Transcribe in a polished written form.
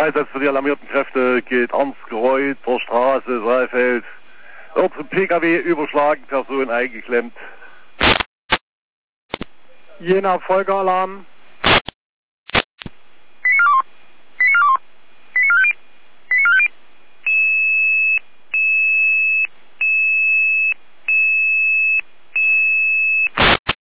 Einsatz für die alarmierten Kräfte gilt Ernst-Gereuth zur Straße, Saalfeld. Dort zum PKW überschlagen, Person eingeklemmt. Jena Folgealarm.